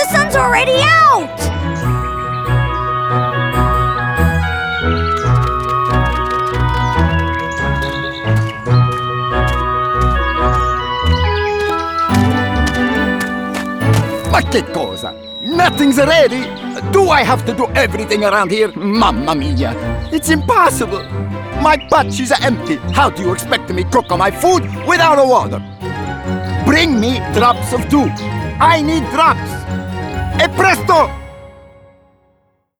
The sun's already out! Ma che cosa? Nothing's ready? Do I have to do everything around here? Mamma mia! It's impossible! My pot is empty. How do you expect me to cook my food without a water? Bring me drops of dew. I need drops. E presto!